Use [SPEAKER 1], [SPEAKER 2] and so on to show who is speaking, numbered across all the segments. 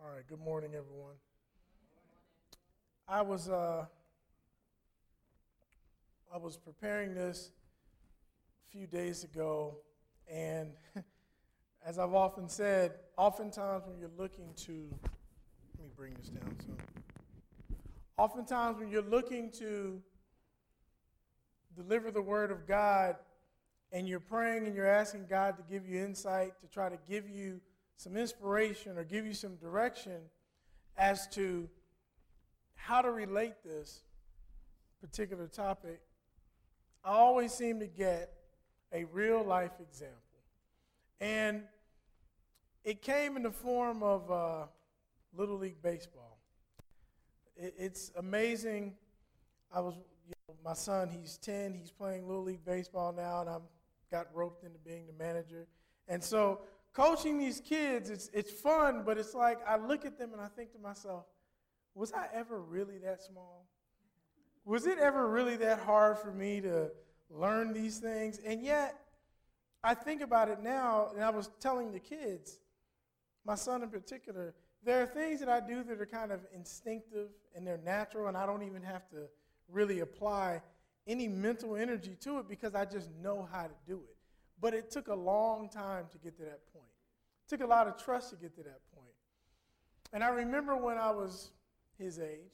[SPEAKER 1] All right, good morning, everyone. I was preparing this a few days ago, and as I've often said, oftentimes when you're looking to, let me bring this down. Oftentimes when you're looking to deliver the word of God, and you're praying and you're asking God to give you insight, to try to give you some inspiration or give you some direction as to how to relate this particular topic, I always seem to get a real life example. And it came in the form of Little League Baseball. It's amazing. My son, he's 10, he's playing Little League Baseball now, and I got roped into being the manager. And so coaching these kids, it's fun, but it's like I look at them and I think to myself, was I ever really that small? Was it ever really that hard for me to learn these things? And yet, I think about it now, and I was telling the kids, my son in particular, there are things that I do that are kind of instinctive and they're natural, and I don't even have to really apply any mental energy to it because I just know how to do it. But it took a long time to get to that point. It took a lot of trust to get to that point. And I remember when I was his age,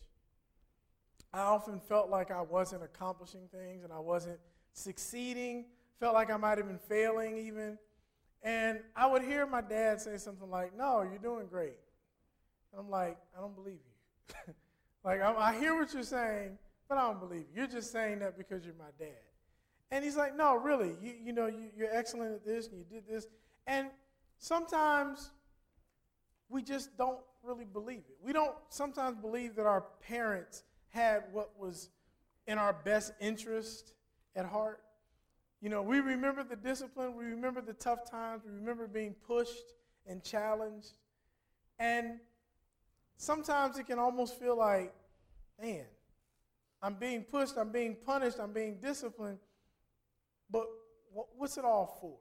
[SPEAKER 1] I often felt like I wasn't accomplishing things and I wasn't succeeding, felt like I might have been failing even. And I would hear my dad say something like, "No, you're doing great." And I'm like, "I don't believe you." I hear what you're saying, but I don't believe you. You're just saying that because you're my dad. And he's like, "No, really, you're excellent at this and you did this." And sometimes we just don't really believe it. We don't sometimes believe that our parents had what was in our best interest at heart. We remember the discipline, we remember the tough times, we remember being pushed and challenged. And sometimes it can almost feel like, man, I'm being pushed, I'm being punished, I'm being disciplined, but what's it all for?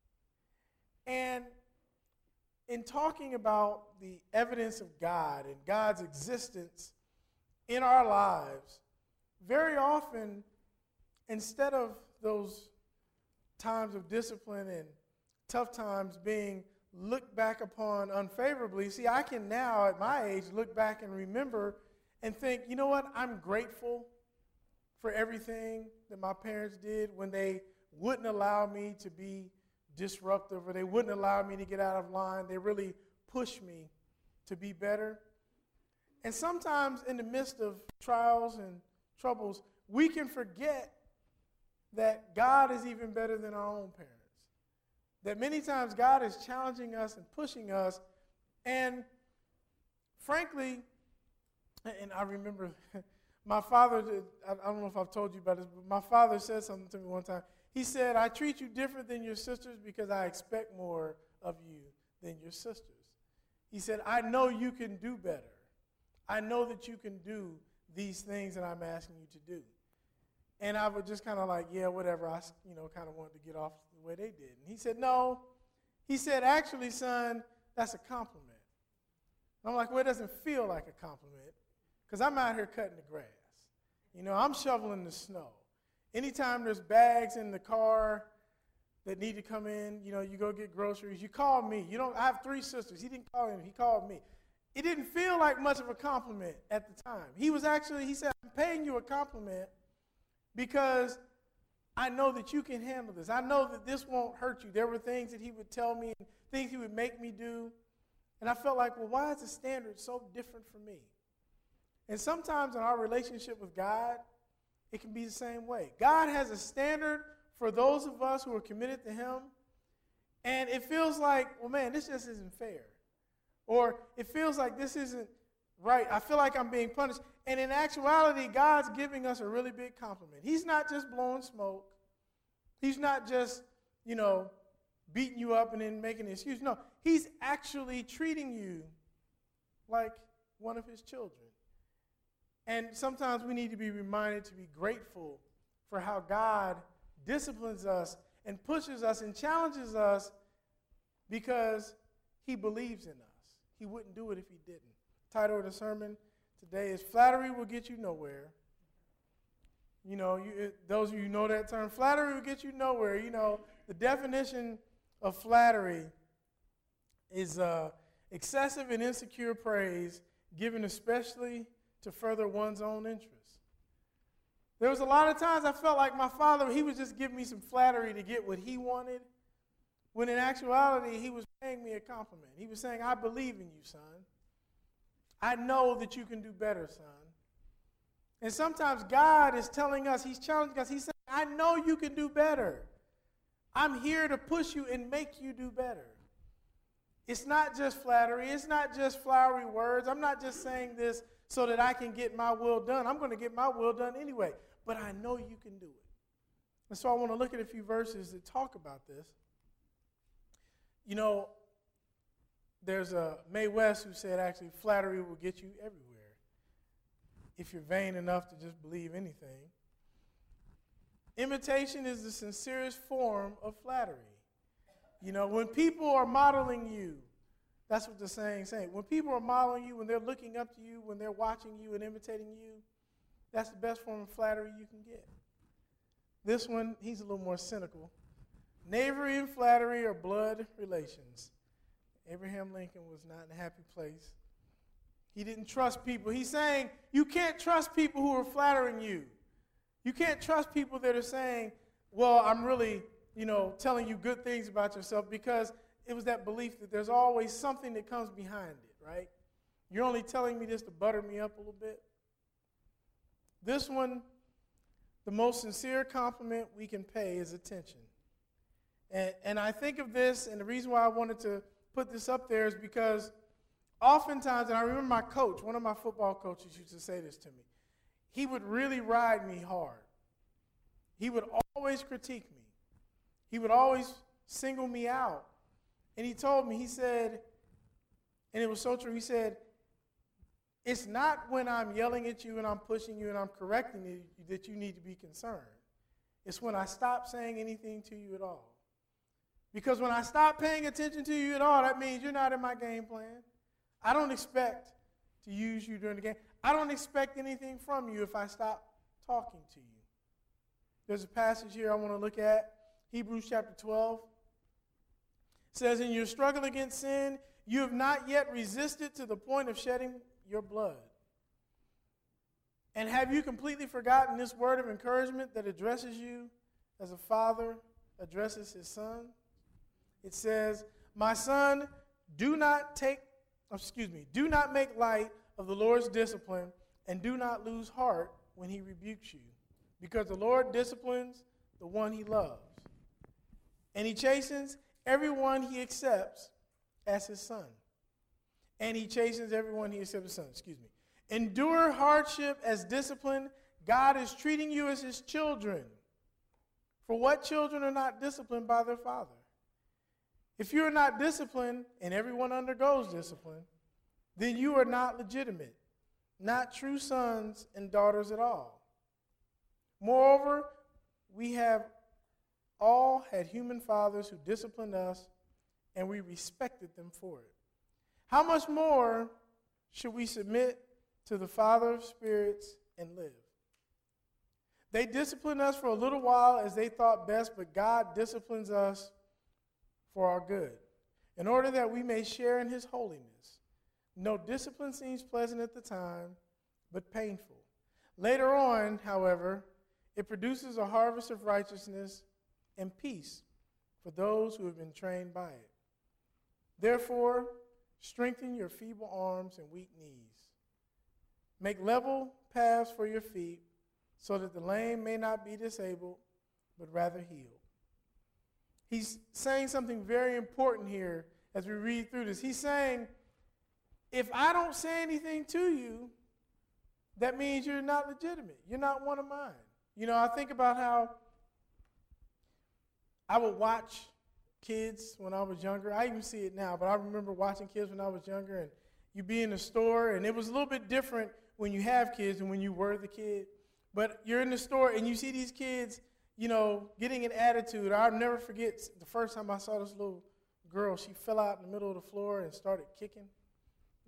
[SPEAKER 1] And in talking about the evidence of God and God's existence in our lives, very often, instead of those times of discipline and tough times being looked back upon unfavorably, see, I can now, at my age, look back and remember and think, you know what, I'm grateful for everything that my parents did when they wouldn't allow me to be disruptive or they wouldn't allow me to get out of line. They really pushed me to be better. And sometimes in the midst of trials and troubles, we can forget that God is even better than our own parents. That many times God is challenging us and pushing us. And frankly, and I remember my father, I don't know if I've told you about this, but my father said something to me one time. He said, "I treat you different than your sisters because I expect more of you than your sisters." He said, "I know you can do better. I know that you can do these things that I'm asking you to do." And I was just kind of like, yeah, whatever. I kind of wanted to get off the way they did. And he said, "No." He said, "Actually, son, that's a compliment." And I'm like, well, it doesn't feel like a compliment because I'm out here cutting the grass. I'm shoveling the snow. Anytime there's bags in the car that need to come in, you go get groceries, you call me. I have 3 sisters. He didn't call him. He called me. It didn't feel like much of a compliment at the time. He said, "I'm paying you a compliment because I know that you can handle this. I know that this won't hurt you." There were things that he would tell me and things he would make me do. And I felt like, well, why is the standard so different for me? And sometimes in our relationship with God, it can be the same way. God has a standard for those of us who are committed to him. And it feels like, well, man, this just isn't fair. Or it feels like this isn't right. I feel like I'm being punished. And in actuality, God's giving us a really big compliment. He's not just blowing smoke. He's not just, beating you up and then making an excuse. No, he's actually treating you like one of his children. And sometimes we need to be reminded to be grateful for how God disciplines us and pushes us and challenges us because he believes in us. he wouldn't do it if he didn't. Title of the sermon today is Flattery Will Get You Nowhere. You know, those of you who know that term, flattery will get you nowhere. You know, the definition of flattery is excessive and insecure praise given especially to further one's own interests. There was a lot of times I felt like my father, he was just giving me some flattery to get what he wanted, when in actuality, he was paying me a compliment. He was saying, I believe in you, son. I know that you can do better, son. And sometimes God is telling us, he's challenging us, he's saying, I know you can do better. I'm here to push you and make you do better. It's not just flattery. It's not just flowery words. I'm not just saying this so that I can get my will done. I'm going to get my will done anyway. But I know you can do it. And so I want to look at a few verses that talk about this. You know, there's a Mae West who said, actually, flattery will get you everywhere if you're vain enough to just believe anything. Imitation is the sincerest form of flattery. You know, when people are modeling you, that's what the saying saying. When people are modeling you, when they're looking up to you, when they're watching you and imitating you, that's the best form of flattery you can get. This one, he's a little more cynical. Knavery and flattery are blood relations. Abraham Lincoln was not in a happy place. He didn't trust people. He's saying you can't trust people who are flattering you. You can't trust people that are saying, well, I'm really, telling you good things about yourself, because it was that belief that there's always something that comes behind it, right? You're only telling me this to butter me up a little bit. This one, the most sincere compliment we can pay is attention. And I think of this, and the reason why I wanted to put this up there is because oftentimes, and I remember my coach, one of my football coaches used to say this to me, he would really ride me hard. He would always critique me. He would always single me out. And he told me, he said, and it was so true, he said, it's not when I'm yelling at you and I'm pushing you and I'm correcting you that you need to be concerned. It's when I stop saying anything to you at all. Because when I stop paying attention to you at all, that means you're not in my game plan. I don't expect to use you during the game. I don't expect anything from you if I stop talking to you. There's a passage here I want to look at. Hebrews chapter 12. It says, in your struggle against sin, you have not yet resisted to the point of shedding your blood. And have you completely forgotten this word of encouragement that addresses you as a father addresses his son? It says, my son, do not make light of the Lord's discipline, and do not lose heart when he rebukes you, because the Lord disciplines the one he loves, and he chastens everyone he accepts as his son. And he chastens everyone he accepts as son. Endure hardship as discipline. God is treating you as his children. For what children are not disciplined by their father? If you are not disciplined, and everyone undergoes discipline, then you are not legitimate, not true sons and daughters at all. Moreover, we have all had human fathers who disciplined us, and we respected them for it. How much more should we submit to the Father of spirits and live? They disciplined us for a little while as they thought best, but God disciplines us for our good, in order that we may share in his holiness. No discipline seems pleasant at the time, but painful. Later on, however, it produces a harvest of righteousness and peace for those who have been trained by it. Therefore, strengthen your feeble arms and weak knees. Make level paths for your feet, so that the lame may not be disabled, but rather healed. He's saying something very important here as we read through this. He's saying, if I don't say anything to you, that means you're not legitimate. You're not one of mine. I think about how I would watch kids when I was younger. I even see it now, but I remember watching kids when I was younger, and you'd be in the store, and it was a little bit different when you have kids than when you were the kid. But you're in the store, and you see these kids, getting an attitude. I'll never forget the first time I saw this little girl. She fell out in the middle of the floor and started kicking.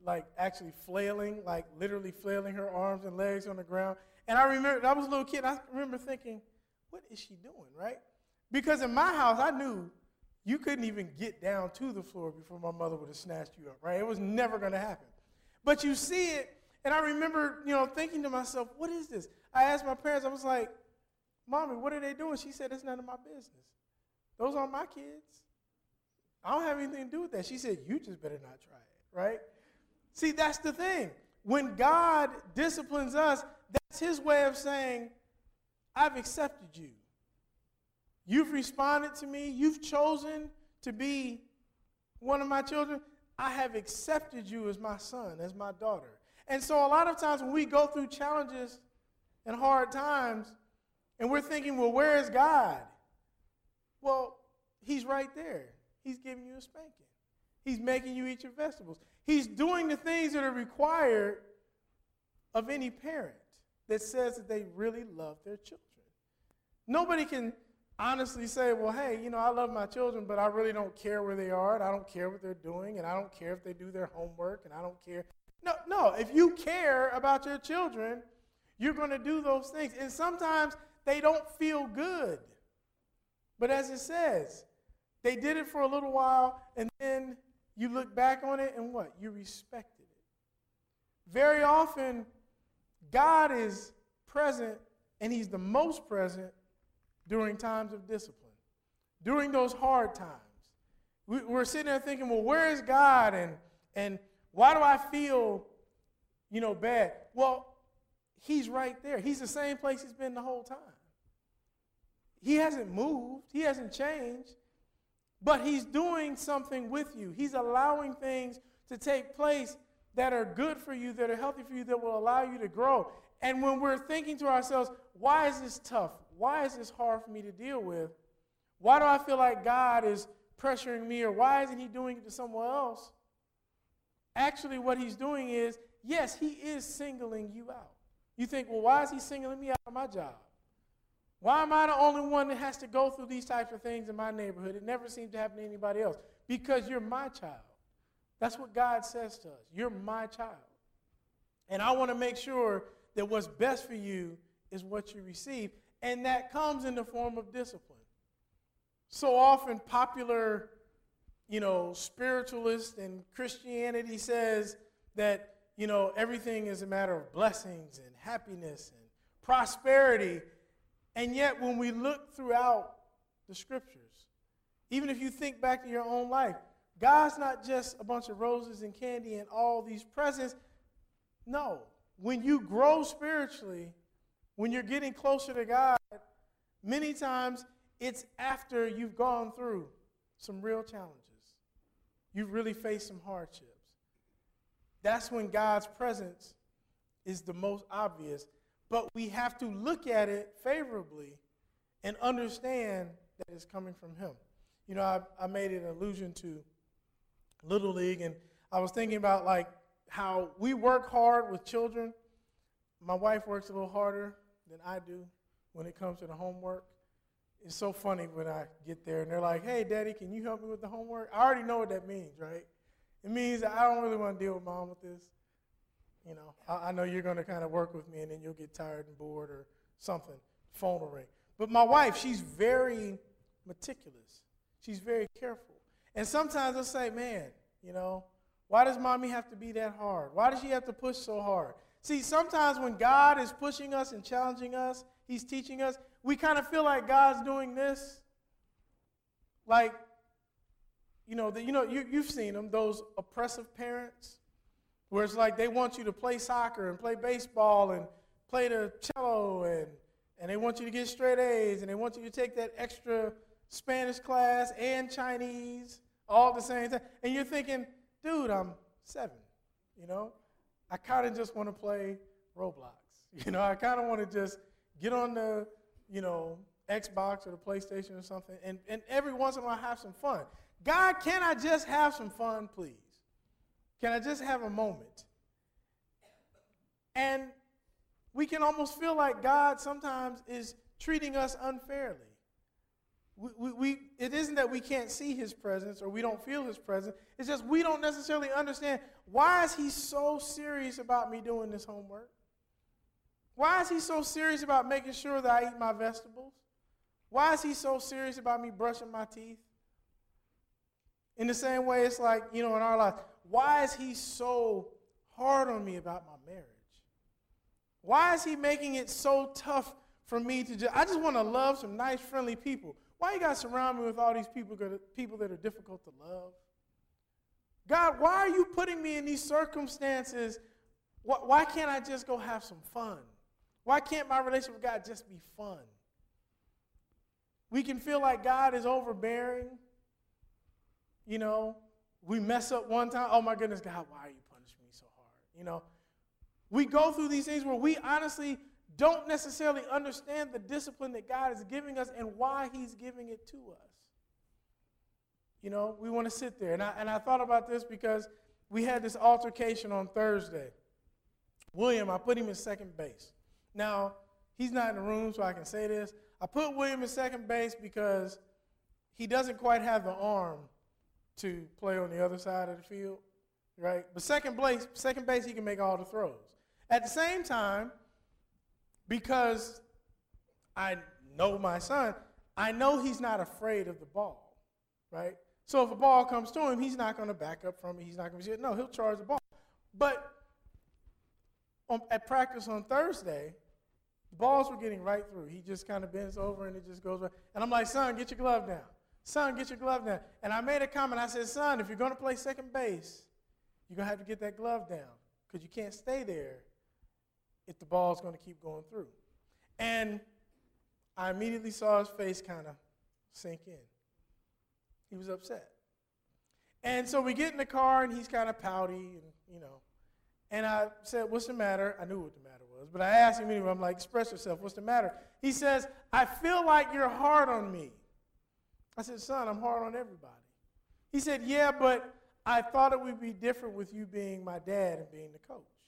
[SPEAKER 1] like actually flailing, like literally flailing her arms and legs on the ground. And I remember, I was a little kid, I remember thinking, what is she doing, right? Because in my house, I knew you couldn't even get down to the floor before my mother would have snatched you up, right? It was never going to happen. But you see it, and I remember, thinking to myself, what is this? I asked my parents, I was like, Mommy, what are they doing? She said, it's none of my business. Those aren't my kids. I don't have anything to do with that. She said, you just better not try it, right? See, that's the thing. When God disciplines us, that's his way of saying, I've accepted you. You've responded to me. You've chosen to be one of my children. I have accepted you as my son, as my daughter. And so a lot of times when we go through challenges and hard times, and we're thinking, well, where is God? Well, he's right there. He's giving you a spanking. He's making you eat your vegetables. He's doing the things that are required of any parent that says that they really love their children. Nobody can honestly say, well, hey, I love my children, but I really don't care where they are, and I don't care what they're doing, and I don't care if they do their homework, and I don't care. No, if you care about your children, you're going to do those things. And sometimes they don't feel good. But as it says, they did it for a little while, and then you look back on it, and what? You respected it. Very often, God is present, and he's the most present during times of discipline, during those hard times. We're sitting there thinking, well, where is God, and why do I feel, bad? Well, he's right there. He's the same place he's been the whole time. He hasn't moved. He hasn't changed. But he's doing something with you. He's allowing things to take place that are good for you, that are healthy for you, that will allow you to grow. And when we're thinking to ourselves, why is this tough? Why is this hard for me to deal with? Why do I feel like God is pressuring me, or why isn't he doing it to someone else? Actually, what he's doing is, yes, he is singling you out. You think, well, why is he singling me out of my job? Why am I the only one that has to go through these types of things in my neighborhood? It never seems to happen to anybody else. Because you're my child. That's what God says to us. You're my child. And I want to make sure that what's best for you is what you receive. And that comes in the form of discipline. So often popular, spiritualist and Christianity says that, everything is a matter of blessings and happiness and prosperity. And yet when we look throughout the scriptures, even if you think back to your own life, God's not just a bunch of roses and candy and all these presents. No. When you grow spiritually, when you're getting closer to God, many times it's after you've gone through some real challenges. You've really faced some hardships. That's when God's presence is the most obvious. But we have to look at it favorably and understand that it's coming from him. I made an allusion to Little League, and I was thinking about how we work hard with children. My wife works a little harder than I do when it comes to the homework. It's so funny when I get there and they're like, hey, Daddy, can you help me with the homework? I already know what that means, right? It means that I don't really want to deal with Mom with this. I know you're going to kind of work with me and then you'll get tired and bored or something. Phone will ring. But my wife, she's very meticulous. She's very careful. And sometimes I'll say, man, why does Mommy have to be that hard? Why does she have to push so hard? See, sometimes when God is pushing us and challenging us, he's teaching us, we kind of feel like God's doing this. You've seen them, those oppressive parents, where it's like they want you to play soccer and play baseball and play the cello and they want you to get straight A's and they want you to take that extra Spanish class and Chinese all at the same time. And you're thinking, dude, I'm 7, I kind of just want to play Roblox. I kind of want to just get on the, Xbox or the PlayStation or something and every once in a while have some fun. God, can I just have some fun, please? Can I just have a moment? And we can almost feel like God sometimes is treating us unfairly. it isn't that we can't see his presence or we don't feel his presence. It's just we don't necessarily understand, why is he so serious about me doing this homework? Why is he so serious about making sure that I eat my vegetables? Why is he so serious about me brushing my teeth? In the same way, it's like, in our lives, why is he so hard on me about my marriage? Why is he making it so tough for me to I just want to love some nice, friendly people. Why you got to surround me with all these people that are difficult to love? God, why are you putting me in these circumstances? Why can't I just go have some fun? Why can't my relationship with God just be fun? We can feel like God is overbearing. We mess up one time. Oh, my goodness, God, why are you punishing me so hard? We go through these things where we honestly don't necessarily understand the discipline that God is giving us and why he's giving it to us. We want to sit there. And I thought about this because we had this altercation on Thursday. William, I put him in second base. Now, he's not in the room, so I can say this. I put William in second base because he doesn't quite have the arm to play on the other side of the field, right? But second base, he can make all the throws. At the same time, because I know my son, I know he's not afraid of the ball, right? So if a ball comes to him, he's not going to back up from it. He's not going to he'll charge the ball. But at practice on Thursday, the balls were getting right through. He just kind of bends over and it just goes right. And I'm like, son, get your glove down. Son, get your glove down. And I made a comment. I said, son, if you're going to play second base, you're going to have to get that glove down because you can't stay there if the ball's going to keep going through. And I immediately saw his face kind of sink in. He was upset. And so we get in the car, and he's kind of pouty, And I said, what's the matter? I knew what the matter was, but I asked him anyway. I'm like, express yourself. What's the matter? He says, I feel like you're hard on me. I said, son, I'm hard on everybody. He said, yeah, but I thought it would be different with you being my dad and being the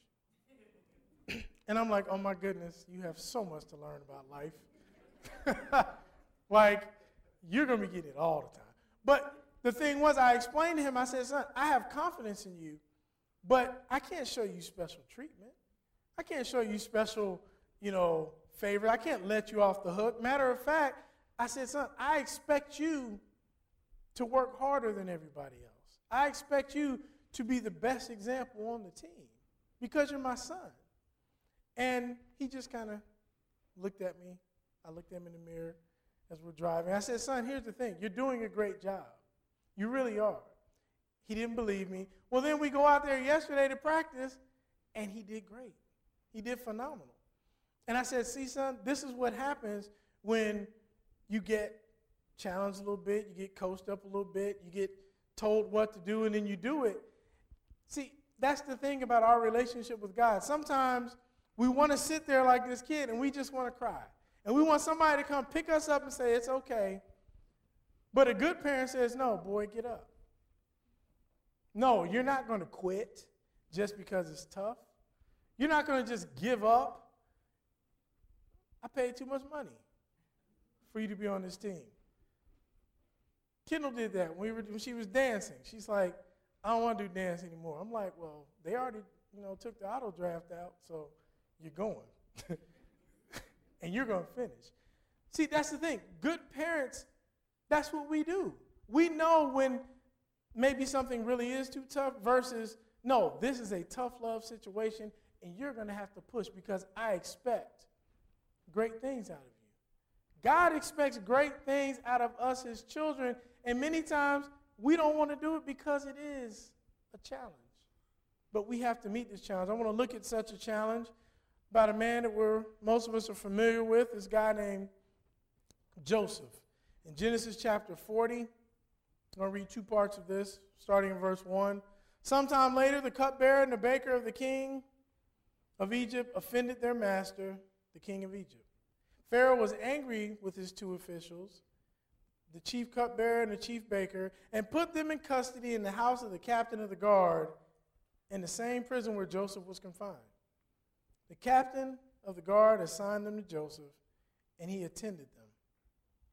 [SPEAKER 1] coach. And I'm like, oh, my goodness, you have so much to learn about life. Like, you're going to be getting it all the time. But the thing was, I explained to him, I said, son, I have confidence in you, but I can't show you special treatment. I can't show you special, favor. I can't let you off the hook. Matter of fact, I said, son, I expect you to work harder than everybody else. I expect you to be the best example on the team because you're my son. And he just kind of looked at me. I looked at him in the mirror as we're driving. I said, son, here's the thing. You're doing a great job. You really are. He didn't believe me. Well, then we go out there yesterday to practice, and he did great. He did phenomenal. And I said, see, son, this is what happens when you get challenged a little bit, you get coached up a little bit, you get told what to do, and then you do it. See, that's the thing about our relationship with God. Sometimes we want to sit there like this kid, and we just want to cry. And we want somebody to come pick us up and say, it's okay. But a good parent says, no, boy, get up. No, you're not going to quit just because it's tough. You're not going to just give up. I paid too much money for you to be on this team. Kendall did that when she was dancing. She's like, I don't want to do dance anymore. I'm like, well, they already, took the auto draft out, so you're going. And you're going to finish. See, that's the thing. Good parents, that's what we do. We know when maybe something really is too tough versus, no, this is a tough love situation, and you're going to have to push because I expect great things out of you. God expects great things out of us, his children, and many times we don't want to do it because it is a challenge. But we have to meet this challenge. I want to look at such a challenge about a man that most of us are familiar with, this guy named Joseph. In Genesis chapter 40, I'm going to read two parts of this, starting in verse 1. Sometime later, the cupbearer and the baker of the king of Egypt offended their master, the king of Egypt. Pharaoh was angry with his two officials, the chief cupbearer and the chief baker, and put them in custody in the house of the captain of the guard in the same prison where Joseph was confined. The captain of the guard assigned them to Joseph, and he attended them.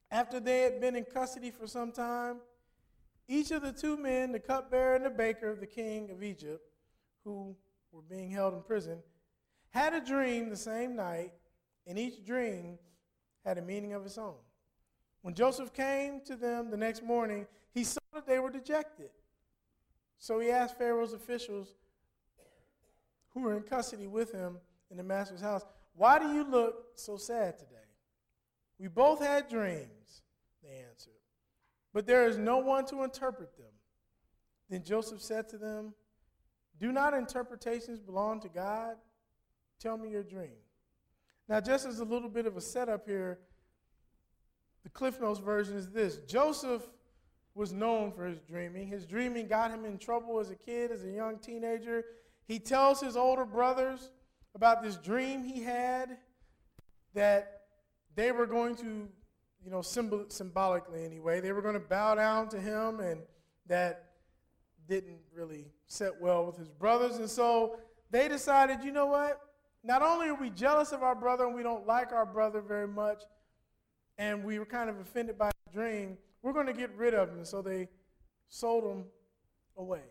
[SPEAKER 1] After they had been in custody for some time, each of the two men, the cupbearer and the baker of the king of Egypt, who were being held in prison, had a dream the same night, and each dream had a meaning of its own. When Joseph came to them the next morning, he saw that they were dejected. So he asked Pharaoh's officials who were in custody with him in the master's house, "Why do you look so sad today?" "We both had dreams," they answered, "but there is no one to interpret them." Then Joseph said to them, "Do not interpretations belong to God? Tell me your dream." Now, just as a little bit of a setup here, the Cliff Notes version is this. Joseph was known for his dreaming. His dreaming got him in trouble as a kid, as a young teenager. He tells his older brothers about this dream he had that they were going to, symbolically anyway, they were going to bow down to him, and that didn't really set well with his brothers. And so they decided, you know what? Not only are we jealous of our brother and we don't like our brother very much, and we were kind of offended by the dream, we're going to get rid of him. And so they sold him away.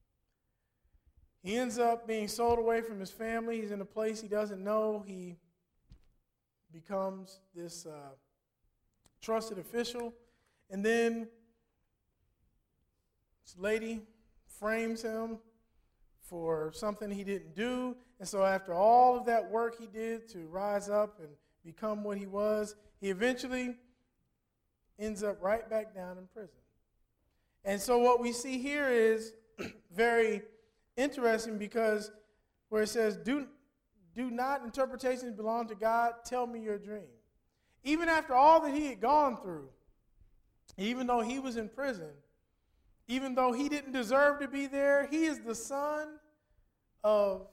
[SPEAKER 1] He ends up being sold away from his family. He's in a place he doesn't know. He becomes this trusted official. And then this lady frames him for something he didn't do. And so after all of that work he did to rise up and become what he was, he eventually ends up right back down in prison. And so what we see here is very interesting, because where it says, do not interpretations belong to God, tell me your dream. Even after all that he had gone through, even though he was in prison, even though he didn't deserve to be there, he is the son of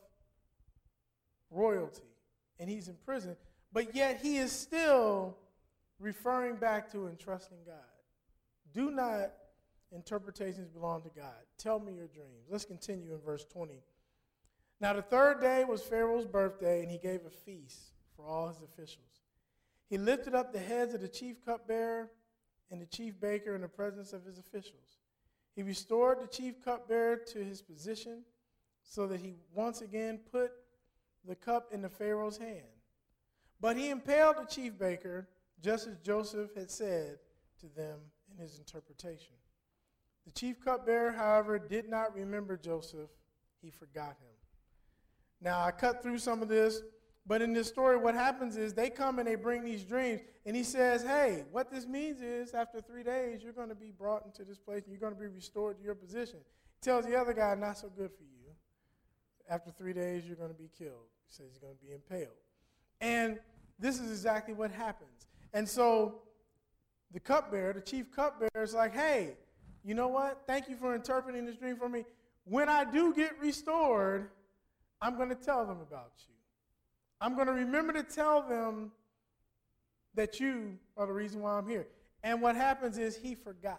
[SPEAKER 1] royalty, and he's in prison, but yet he is still referring back to and trusting God. Do not interpretations belong to God. Tell me your dreams. Let's continue in verse 20. Now the third day was Pharaoh's birthday, and he gave a feast for all his officials. He lifted up the heads of the chief cupbearer and the chief baker in the presence of his officials. He restored the chief cupbearer to his position so that he once again put the cup in the Pharaoh's hand. But he impaled the chief baker, just as Joseph had said to them in his interpretation. The chief cupbearer, however, did not remember Joseph. He forgot him. Now, I cut through some of this, but in this story, what happens is they come and they bring these dreams, and he says, hey, what this means is after 3 days, you're going to be brought into this place, and you're going to be restored to your position. He tells the other guy, not so good for you. After 3 days, you're going to be killed. He says he's going to be impaled. And this is exactly what happens. And so the cupbearer, the chief cupbearer, is like, hey, you know what? Thank you for interpreting this dream for me. When I do get restored, I'm going to tell them about you. I'm going to remember to tell them that you are the reason why I'm here. And what happens is he forgot.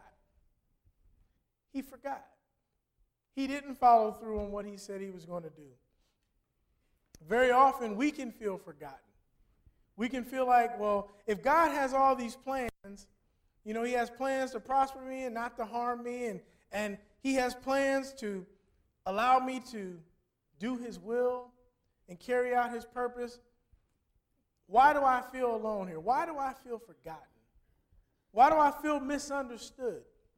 [SPEAKER 1] He forgot. He didn't follow through on what he said he was going to do. Very often we can feel forgotten. We can feel like, well, if God has all these plans, you know, he has plans to prosper me and not to harm me, and he has plans to allow me to do his will and carry out his purpose. Why do I feel alone here? Why do I feel forgotten? Why do I feel misunderstood?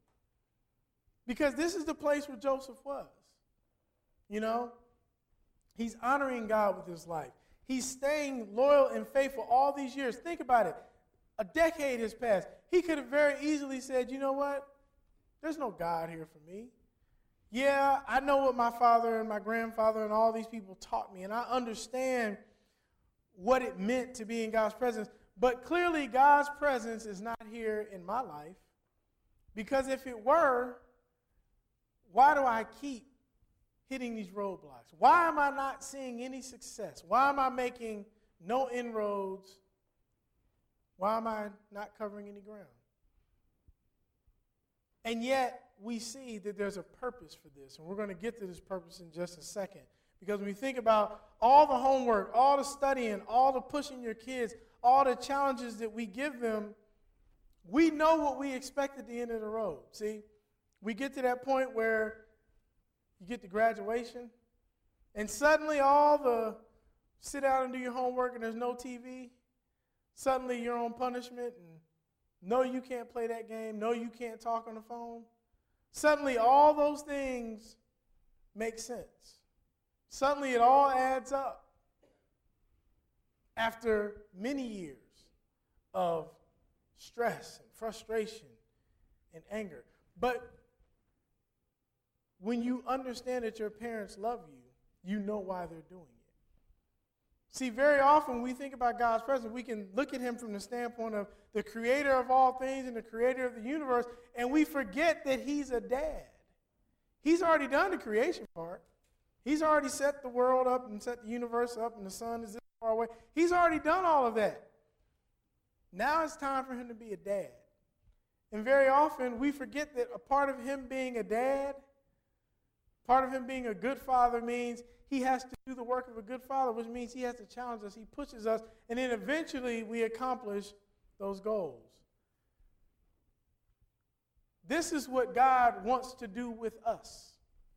[SPEAKER 1] Because this is the place where Joseph was. You know, he's honoring God with his life. He's staying loyal and faithful all these years. Think about it. A decade has passed. He could have very easily said, you know what? There's no God here for me. Yeah, I know what my father and my grandfather and all these people taught me, and I understand what it meant to be in God's presence. But clearly, God's presence is not here in my life, because if it were, why do I keep hitting these roadblocks? Why am I not seeing any success? Why am I making no inroads? Why am I not covering any ground? And yet, we see that there's a purpose for this, and we're going to get to this purpose in just a second. Because when we think about all the homework, all the studying, all the pushing your kids, all the challenges that we give them, we know what we expect at the end of the road. See, we get to that point where you get to graduation, and suddenly all the sit down and do your homework and there's no TV. Suddenly you're on punishment, and no, you can't play that game. No, you can't talk on the phone. Suddenly all those things make sense. Suddenly it all adds up after many years of stress and frustration and anger. But when you understand that your parents love you, you know why they're doing it. See, very often when we think about God's presence, we can look at him from the standpoint of the creator of all things and the creator of the universe, and we forget that he's a dad. He's already done the creation part. He's already set the world up and set the universe up, and the sun is this far away. He's already done all of that. Now it's time for him to be a dad. And very often we forget that a part of him being a dad, part of him being a good father, means he has to do the work of a good father, which means he has to challenge us, he pushes us, and then eventually we accomplish those goals. This is what God wants to do with us.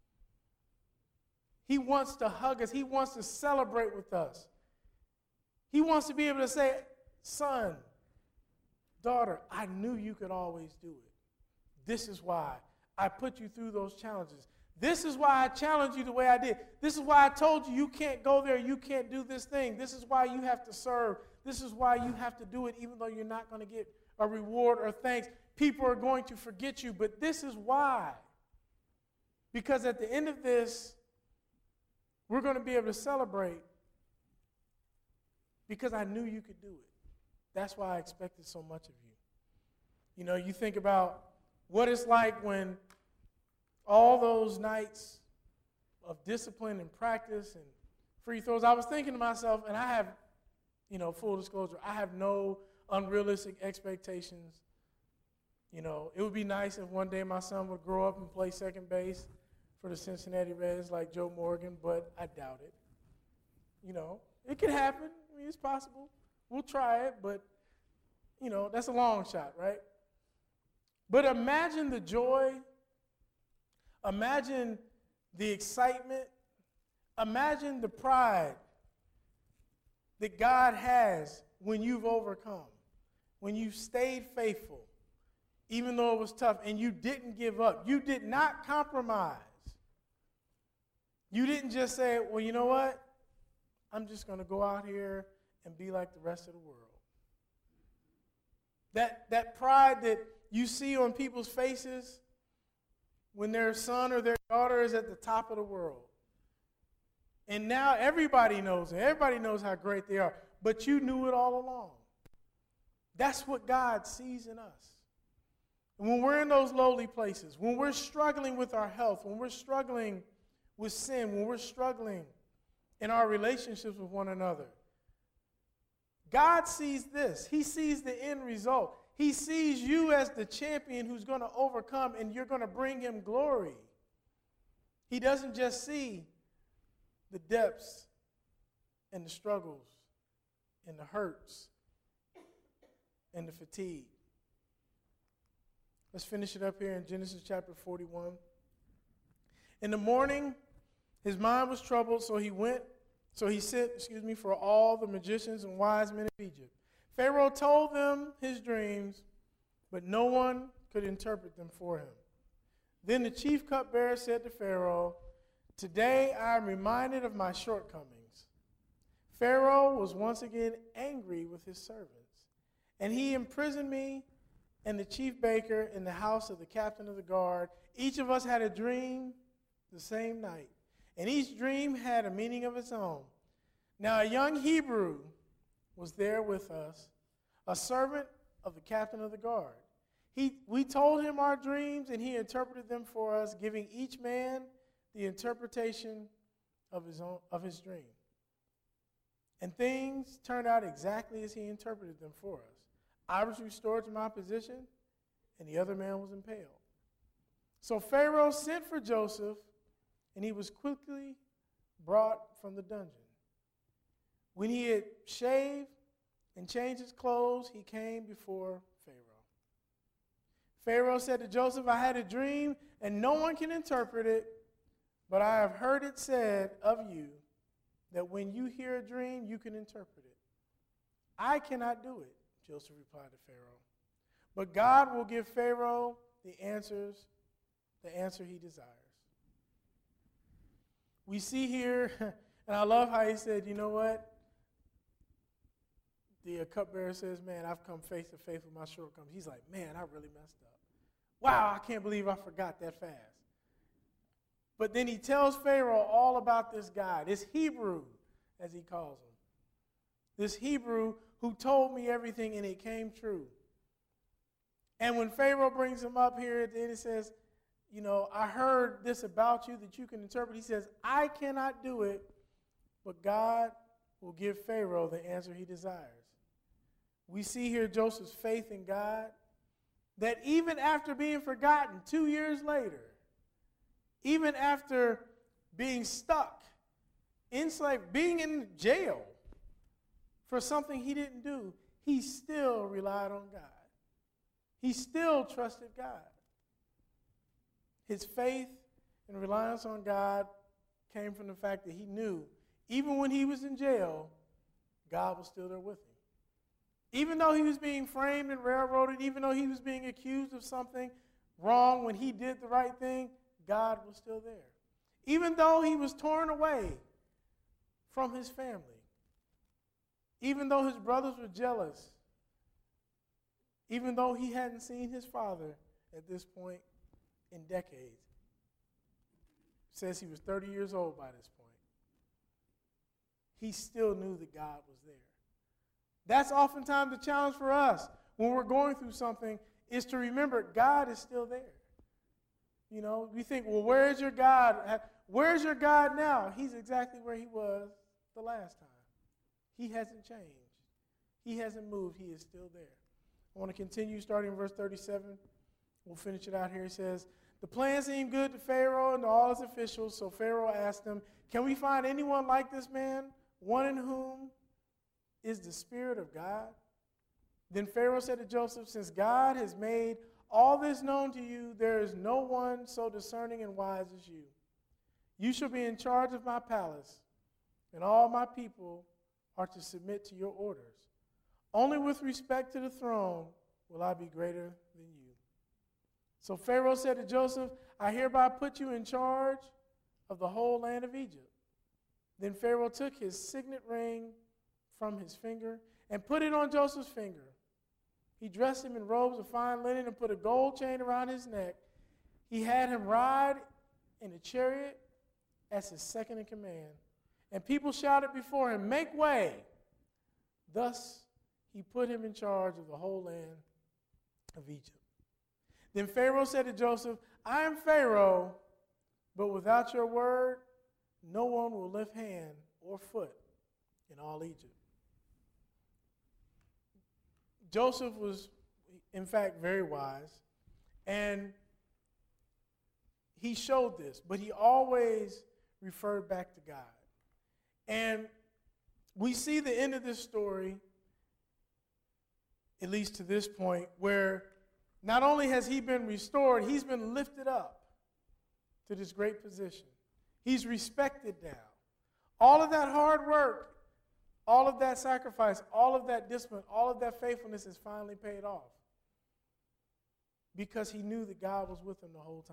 [SPEAKER 1] He wants to hug us. He wants to celebrate with us. He wants to be able to say, son, daughter, I knew you could always do it. This is why I put you through those challenges. This is why I challenged you the way I did. This is why I told you you can't go there, you can't do this thing. This is why you have to serve. This is why you have to do it even though you're not going to get a reward or thanks. People are going to forget you, but this is why. Because at the end of this, we're going to be able to celebrate because I knew you could do it. That's why I expected so much of you. You know, you think about what it's like when all those nights of discipline and practice and free throws, I was thinking to myself, and I have, full disclosure, I have no unrealistic expectations. You know, it would be nice if one day my son would grow up and play second base for the Cincinnati Reds like Joe Morgan, but I doubt it. You know, it could happen. I mean, it's possible. We'll try it, but, that's a long shot, right? But imagine the joy. Imagine the excitement. Imagine the pride that God has when you've overcome, when you've stayed faithful, even though it was tough, and you didn't give up. You did not compromise. You didn't just say, well, you know what? I'm just going to go out here and be like the rest of the world. That pride that you see on people's faces when their son or their daughter is at the top of the world. And now everybody knows it. Everybody knows how great they are. But you knew it all along. That's what God sees in us. And when we're in those lowly places, when we're struggling with our health, when we're struggling with sin, when we're struggling in our relationships with one another, God sees this. He sees the end result. He sees you as the champion who's going to overcome, and you're going to bring him glory. He doesn't just see the depths and the struggles and the hurts and the fatigue. Let's finish it up here in Genesis chapter 41. In the morning, his mind was troubled, so he sent for all the magicians and wise men of Egypt. Pharaoh told them his dreams, but no one could interpret them for him. Then the chief cupbearer said to Pharaoh, "Today I am reminded of my shortcomings." Pharaoh was once again angry with his servants, and he imprisoned me and the chief baker in the house of the captain of the guard. Each of us had a dream the same night, and each dream had a meaning of its own. Now a young Hebrew was there with us, a servant of the captain of the guard. We told him our dreams, and he interpreted them for us, giving each man the interpretation of his dream. And things turned out exactly as he interpreted them for us. I was restored to my position, and the other man was impaled. So Pharaoh sent for Joseph, and he was quickly brought from the dungeon. When he had shaved and changed his clothes, he came before Pharaoh. Pharaoh said to Joseph, I had a dream, and no one can interpret it, but I have heard it said of you that when you hear a dream, you can interpret it. I cannot do it, Joseph replied to Pharaoh. But God will give Pharaoh the answer he desires. We see here, and I love how he said, you know what? The cupbearer says, man, I've come face to face with my shortcomings. He's like, man, I really messed up. Wow, I can't believe I forgot that fast. But then he tells Pharaoh all about this guy, this Hebrew, as he calls him. This Hebrew who told me everything and it came true. And when Pharaoh brings him up here at the end, it says, you know, I heard this about you that you can interpret. He says, I cannot do it, but God will give Pharaoh the answer he desires. We see here Joseph's faith in God, that even after being forgotten 2 years later, even after being stuck, enslaved, being in jail for something he didn't do, he still relied on God. He still trusted God. His faith and reliance on God came from the fact that he knew, even when he was in jail, God was still there with him. Even though he was being framed and railroaded, even though he was being accused of something wrong when he did the right thing, God was still there. Even though he was torn away from his family, even though his brothers were jealous, even though he hadn't seen his father at this point in decades. It says he was 30 years old by this point. He still knew that God was there. That's oftentimes the challenge for us when we're going through something, is to remember God is still there. You know, we think, well, where's your God? Where's your God now? He's exactly where he was the last time. He hasn't changed. He hasn't moved. He is still there. I want to continue starting in verse 37. We'll finish it out here. He says, the plan seemed good to Pharaoh and to all his officials, so Pharaoh asked them, can we find anyone like this man, one in whom is the Spirit of God? Then Pharaoh said to Joseph, since God has made all this known to you, there is no one so discerning and wise as you. You shall be in charge of my palace, and all my people are to submit to your orders. Only with respect to the throne will I be greater than you. So Pharaoh said to Joseph, I hereby put you in charge of the whole land of Egypt. Then Pharaoh took his signet ring from his finger and put it on Joseph's finger. He dressed him in robes of fine linen and put a gold chain around his neck. He had him ride in a chariot as his second in command. And people shouted before him, make way. Thus he put him in charge of the whole land of Egypt. Then Pharaoh said to Joseph, I am Pharaoh, but without your word, no one will lift hand or foot in all Egypt. Joseph was, in fact, very wise, and he showed this, but he always referred back to God. And we see the end of this story, at least to this point, where not only has he been restored, he's been lifted up to this great position. He's respected now. All of that hard work, all of that sacrifice, all of that discipline, all of that faithfulness is finally paid off because he knew that God was with him the whole time.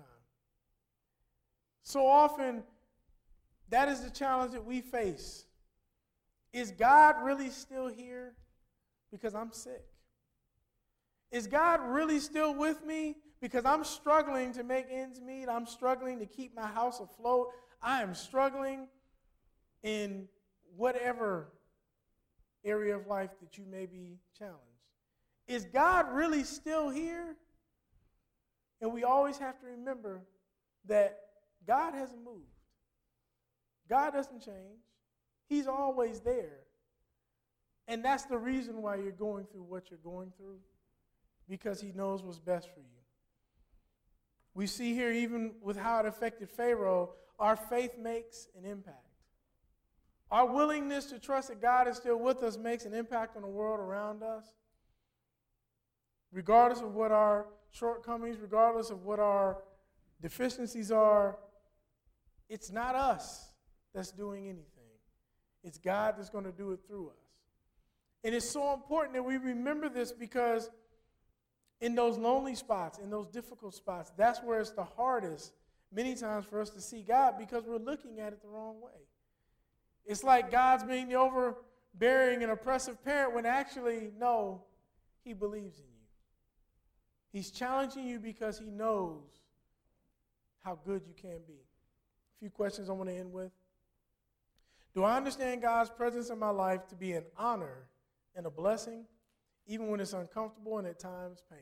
[SPEAKER 1] So often, that is the challenge that we face. Is God really still here because I'm sick? Is God really still with me because I'm struggling to make ends meet? I'm struggling to keep my house afloat. I am struggling in whatever area of life that you may be challenged. Is God really still here? And we always have to remember that God hasn't moved. God doesn't change. He's always there. And that's the reason why you're going through what you're going through, because he knows what's best for you. We see here, even with how it affected Pharaoh, our faith makes an impact. Our willingness to trust that God is still with us makes an impact on the world around us. regardless of what our shortcomings, regardless of what our deficiencies are, it's not us that's doing anything. It's God that's going to do it through us. And it's so important that we remember this, because in those lonely spots, in those difficult spots, that's where it's the hardest many times for us to see God, because we're looking at it the wrong way. It's like God's being the overbearing and oppressive parent when actually, no, he believes in you. He's challenging you because he knows how good you can be. A few questions I want to end with. Do I understand God's presence in my life to be an honor and a blessing, even when it's uncomfortable and at times painful?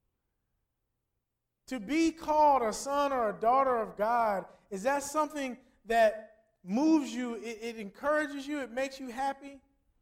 [SPEAKER 1] To be called a son or a daughter of God, is that something that moves you, it encourages you, it makes you happy?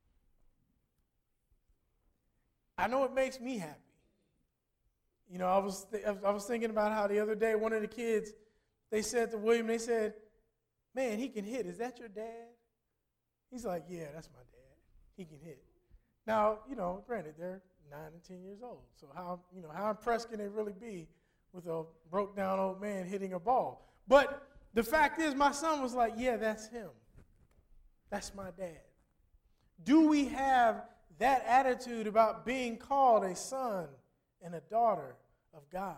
[SPEAKER 1] I know it makes me happy. You know, I was thinking about how the other day one of the kids, they said to William, they said, "Man, he can hit. Is that your dad?" He's like, "Yeah, that's my dad. He can hit." Now, you know, granted, they're 9 and 10 years old. So how impressed can they really be with a broke down old man hitting a ball? But the fact is, my son was like, "Yeah, that's him. That's my dad." Do we have that attitude about being called a son and a daughter of God?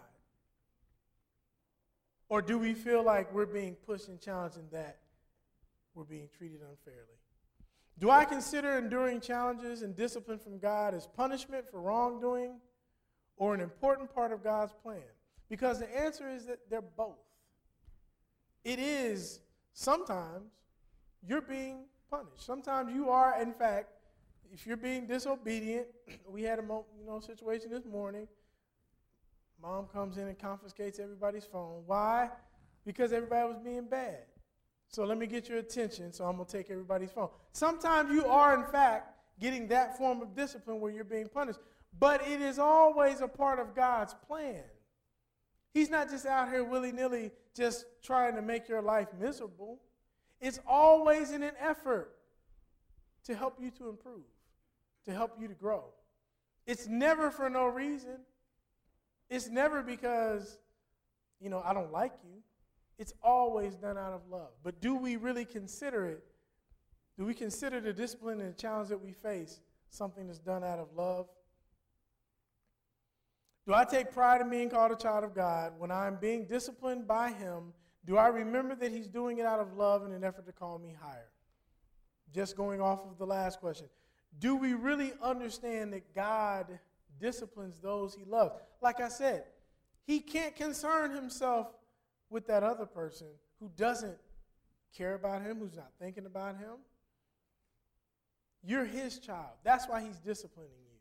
[SPEAKER 1] Or do we feel like we're being pushed and challenged and that we're being treated unfairly? Do I consider enduring challenges and discipline from God as punishment for wrongdoing or an important part of God's plan? Because the answer is that they're both. It is sometimes you're being punished. Sometimes you are, in fact, if you're being disobedient. We had a situation this morning. Mom comes in and confiscates everybody's phone. Why? Because everybody was being bad. So let me get your attention, so I'm going to take everybody's phone. Sometimes you are, in fact, getting that form of discipline where you're being punished. But it is always a part of God's plan. He's not just out here willy-nilly just trying to make your life miserable. It's always in an effort to help you to improve, to help you to grow. It's never for no reason. It's never because, I don't like you. It's always done out of love. But do we really consider it? Do we consider the discipline and the challenge that we face something that's done out of love? Do I take pride in being called a child of God? When I'm being disciplined by him, do I remember that he's doing it out of love in an effort to call me higher? Just going off of the last question. Do we really understand that God disciplines those he loves? Like I said, he can't concern himself with that other person who doesn't care about him, who's not thinking about him. You're his child. That's why he's disciplining you.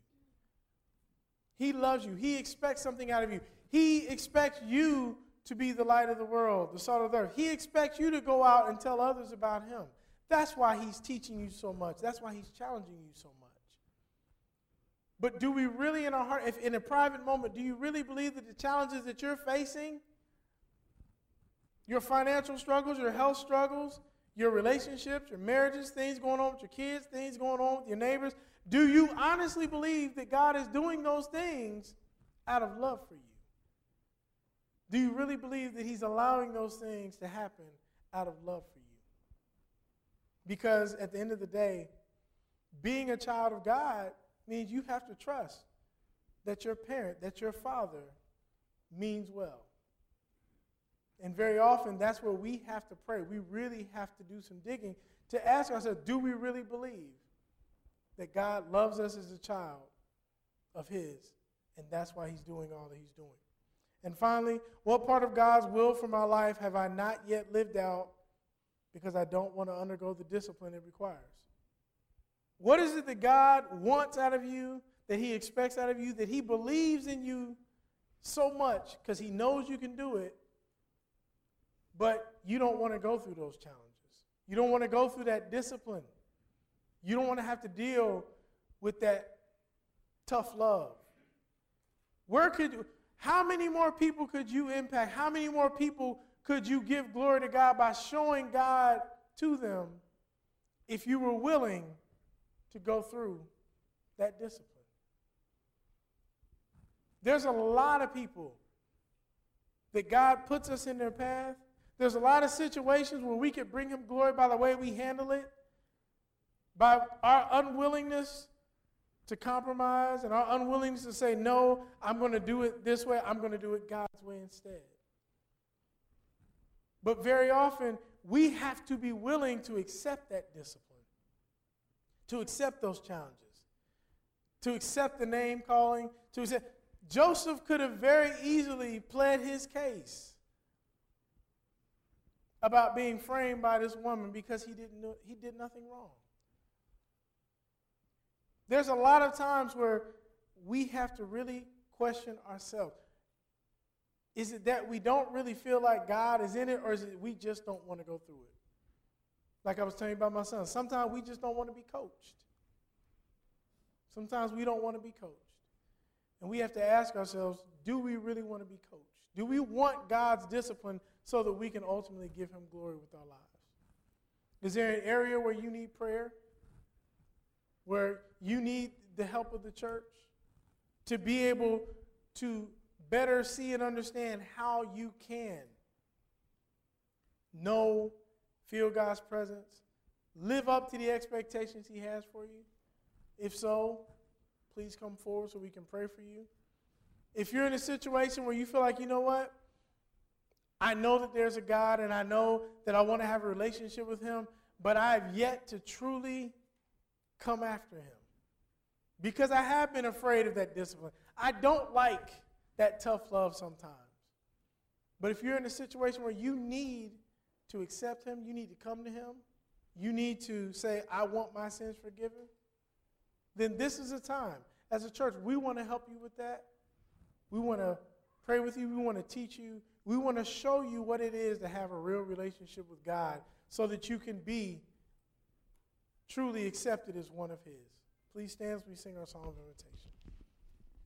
[SPEAKER 1] He loves you. He expects something out of you. He expects you to be the light of the world, the salt of the earth. He expects you to go out and tell others about him. That's why he's teaching you so much. That's why he's challenging you so much. But do we really in our heart, if in a private moment, do you really believe that the challenges that you're facing, your financial struggles, your health struggles, your relationships, your marriages, things going on with your kids, things going on with your neighbors, do you honestly believe that God is doing those things out of love for you? Do you really believe that he's allowing those things to happen out of love for you? Because at the end of the day, being a child of God means you have to trust that your parent, that your father means well. And very often, that's where we have to pray. We really have to do some digging to ask ourselves, do we really believe that God loves us as a child of his, and that's why he's doing all that he's doing? And finally, what part of God's will for my life have I not yet lived out because I don't want to undergo the discipline it requires? What is it that God wants out of you, that he expects out of you, that he believes in you so much because he knows you can do it, but you don't want to go through those challenges? You don't want to go through that discipline. You don't want to have to deal with that tough love. How many more people could you impact? How many more people could you give glory to God by showing God to them if you were willing to go through that discipline? There's a lot of people that God puts us in their path. There's a lot of situations where we can bring him glory by the way we handle it, by our unwillingness to compromise and our unwillingness to say, no, I'm going to do it this way. I'm going to do it God's way instead. But very often, we have to be willing to accept that discipline, to accept those challenges, to accept the name calling, to accept. Joseph could have very easily pled his case about being framed by this woman because he did nothing wrong. There's a lot of times where we have to really question ourselves. Is it that we don't really feel like God is in it, or is it we just don't want to go through it? Like I was telling you about my son, sometimes we just don't want to be coached. Sometimes we don't want to be coached. And we have to ask ourselves, do we really want to be coached? Do we want God's discipline so that we can ultimately give him glory with our lives? Is there an area where you need prayer? Where you need the help of the church to be able to better see and understand how you can know, feel God's presence, live up to the expectations he has for you? If so, please come forward so we can pray for you. If you're in a situation where you feel like, you know what, I know that there's a God and I know that I want to have a relationship with him, but I have yet to truly come after him because I have been afraid of that discipline. I don't like that tough love sometimes. But if you're in a situation where you need to accept him, you need to come to him, you need to say, I want my sins forgiven, then this is a time. As a church, we want to help you with that. We want to pray with you. We want to teach you. We want to show you what it is to have a real relationship with God so that you can be truly accepted as one of his. Please stand as we sing our song of invitation.